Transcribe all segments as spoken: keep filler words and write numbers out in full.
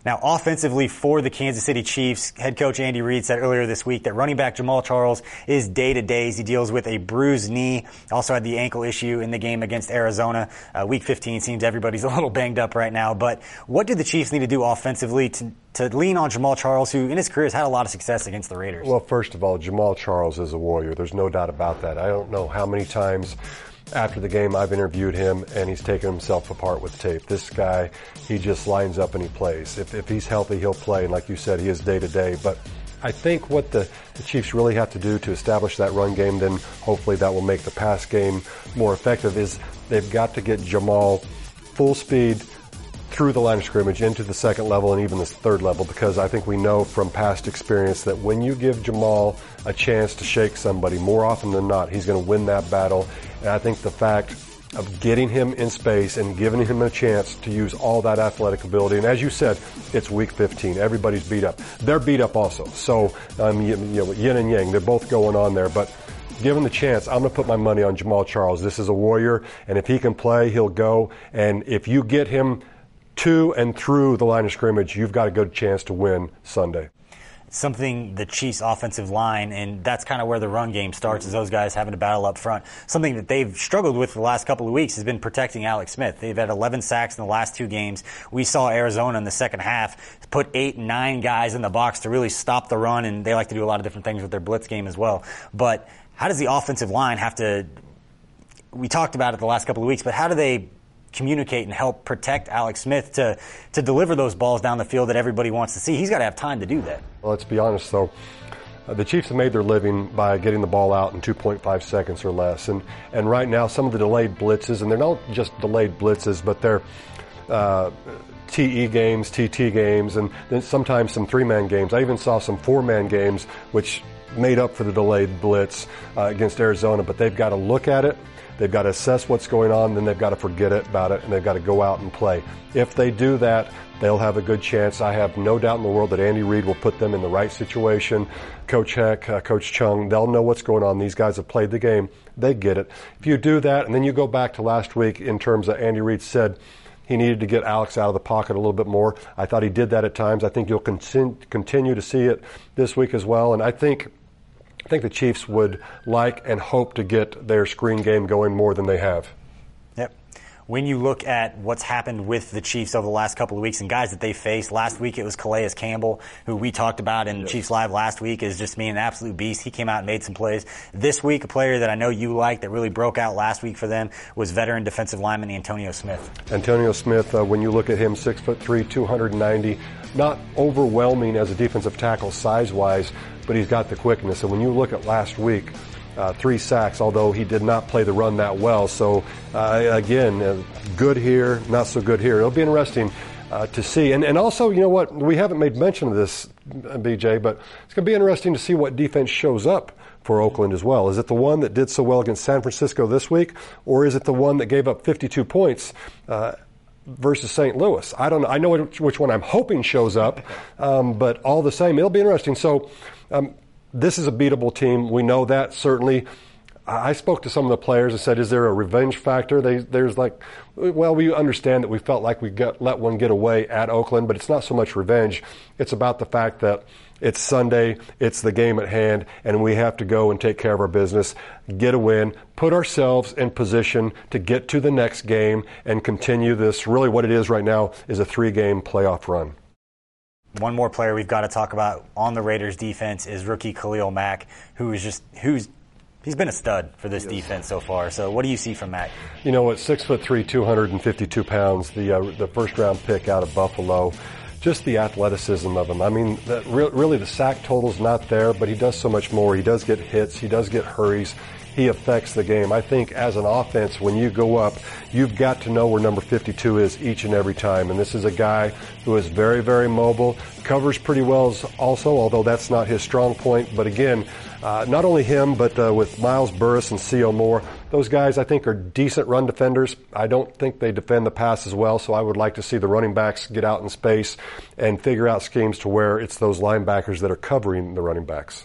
Now, offensively for the Kansas City Chiefs, head coach Andy Reid said earlier this week that running back Jamaal Charles is day-to-day as he deals with a bruised knee. Also had the ankle issue in the game against Arizona. Uh, week fifteen seems everybody's a little banged up right now. But what do the Chiefs need to do offensively to, to lean on Jamaal Charles, who in his career has had a lot of success against the Raiders? Well, first of all, Jamaal Charles is a warrior. There's no doubt about that. I don't know how many times after the game I've interviewed him and he's taken himself apart with tape. This guy, he just lines up and he plays. If, if he's healthy, he'll play. And like you said, he is day to day. But I think what the, the Chiefs really have to do to establish that run game, then hopefully that will make the pass game more effective, is they've got to get Jamaal full speed through the line of scrimmage into the second level and even the third level, because I think we know from past experience that when you give Jamaal a chance to shake somebody, more often than not, he's going to win that battle. And I think the fact of getting him in space and giving him a chance to use all that athletic ability, and as you said, it's week fifteen. Everybody's beat up. They're beat up also. So, um, you, you know, yin and yang, they're both going on there. But given the chance, I'm going to put my money on Jamaal Charles. This is a warrior, and if he can play, he'll go. And if you get him to and through the line of scrimmage, you've got a good chance to win Sunday. Something the Chiefs' offensive line, and that's kind of where the run game starts, is those guys having to battle up front. Something that they've struggled with the last couple of weeks has been protecting Alex Smith. They've had eleven sacks in the last two games. We saw Arizona in the second half put eight, nine guys in the box to really stop the run, and they like to do a lot of different things with their blitz game as well. But how does the offensive line have to, we talked about it the last couple of weeks, but how do they communicate and help protect Alex Smith to to deliver those balls down the field that everybody wants to see? He's got to have time to do that. Well, let's be honest, though. Uh, the Chiefs have made their living by getting the ball out in two point five seconds or less. And, and right now, some of the delayed blitzes, and they're not just delayed blitzes, but they're uh, T E games, T T games, and then sometimes some three-man games. I even saw some four-man games, which made up for the delayed blitz uh, against Arizona. But they've got to look at it. They've got to assess what's going on, then they've got to forget it about it, and they've got to go out and play. If they do that, they'll have a good chance. I have no doubt in the world that Andy Reid will put them in the right situation. Coach Heck, uh, Coach Chung, they'll know what's going on. These guys have played the game. They get it. If you do that, and then you go back to last week in terms of Andy Reid said he needed to get Alex out of the pocket a little bit more. I thought he did that at times. I think you'll con- continue to see it this week as well, and I think I think the Chiefs would like and hope to get their screen game going more than they have. Yep. When you look at what's happened with the Chiefs over the last couple of weeks and guys that they faced, last week it was Calais Campbell, who we talked about in yes. Chiefs Live last week, is just being an absolute beast. He came out and made some plays. This week, a player that I know you like that really broke out last week for them was veteran defensive lineman Antonio Smith. Antonio Smith, uh, when you look at him, six foot three, two hundred ninety, not overwhelming as a defensive tackle size-wise, but he's got the quickness. And when you look at last week, uh, three sacks, although he did not play the run that well. So, uh, again, uh, good here, not so good here. It'll be interesting uh, to see. And, and also, you know what, we haven't made mention of this, B J, but it's going to be interesting to see what defense shows up for Oakland as well. Is it the one that did so well against San Francisco this week, or is it the one that gave up fifty-two points uh, versus Saint Louis? I don't know. I know which, which one I'm hoping shows up, um, but all the same, it'll be interesting. So um, this is a beatable team. We know that, certainly. I spoke to some of the players and said, is there a revenge factor? They, there's like, well, we understand that we felt like we got, let one get away at Oakland, but it's not so much revenge. It's about the fact that it's Sunday, it's the game at hand, and we have to go and take care of our business, get a win, put ourselves in position to get to the next game and continue this. Really what it is right now is a three-game playoff run. One more player we've got to talk about on the Raiders defense is rookie Khalil Mack, who is just, who's, he's been a stud for this yes. defense so far. So what do you see from Mack? You know what, six foot three, two hundred fifty-two pounds, the uh, the first round pick out of Buffalo. Just the athleticism of him. I mean, that re- really the sack total's not there, but he does so much more. He does get hits. He does get hurries. He affects the game. I think as an offense, when you go up, you've got to know where number fifty-two is each and every time. And this is a guy who is very, very mobile, covers pretty well also, although that's not his strong point. But again, uh, not only him, but uh, with Miles Burris and C O Moore, those guys I think are decent run defenders. I don't think they defend the pass as well, so I would like to see the running backs get out in space and figure out schemes to where it's those linebackers that are covering the running backs.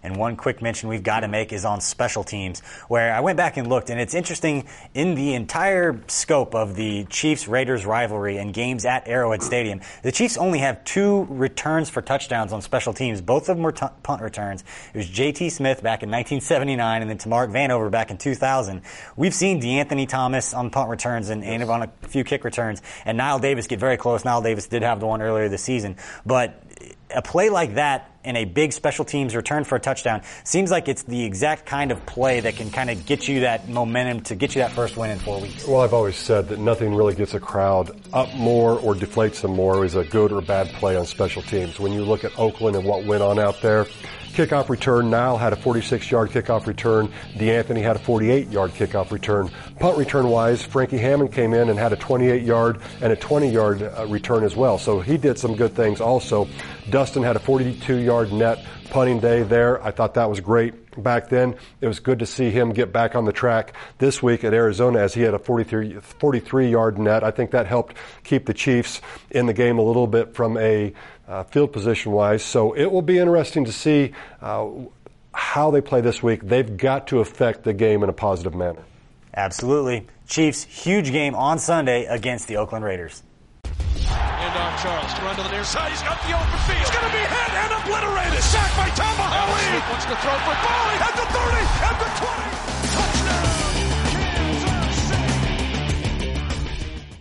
And one quick mention we've got to make is on special teams, where I went back and looked, and it's interesting, in the entire scope of the Chiefs-Raiders rivalry and games at Arrowhead Stadium, the Chiefs only have two returns for touchdowns on special teams. Both of them were t- punt returns. It was J T Smith back in nineteen seventy-nine and then to Mark Vanover back in two thousand. We've seen DeAnthony Thomas on punt returns and, and on a few kick returns, and Niall Davis get very close. Niall Davis did have the one earlier this season. But a play like that in a big special teams return for a touchdown seems like it's the exact kind of play that can kind of get you that momentum to get you that first win in four weeks. Well, I've always said that nothing really gets a crowd up more or deflates them more is a good or bad play on special teams. When you look at Oakland and what went on out there, kickoff return, Niall had a forty-six-yard kickoff return. DeAnthony had a forty-eight-yard kickoff return. Punt return-wise, Frankie Hammond came in and had a twenty-eight-yard and a twenty-yard uh, return as well. So he did some good things also. Dustin had a forty-two-yard net punting day there. I thought that was great back then. It was good to see him get back on the track this week at Arizona as he had a forty-three-yard net. I think that helped keep the Chiefs in the game a little bit from a Uh, field position-wise. So it will be interesting to see uh, how they play this week. They've got to affect the game in a positive manner. Absolutely. Chiefs, huge game on Sunday against the Oakland Raiders. And on Charles to run to the near side. He's got the open field. He's going to be hit and obliterated. Sacked by Tom Mahaly. Wants to throw for Bowling at the thirty, at the twenty.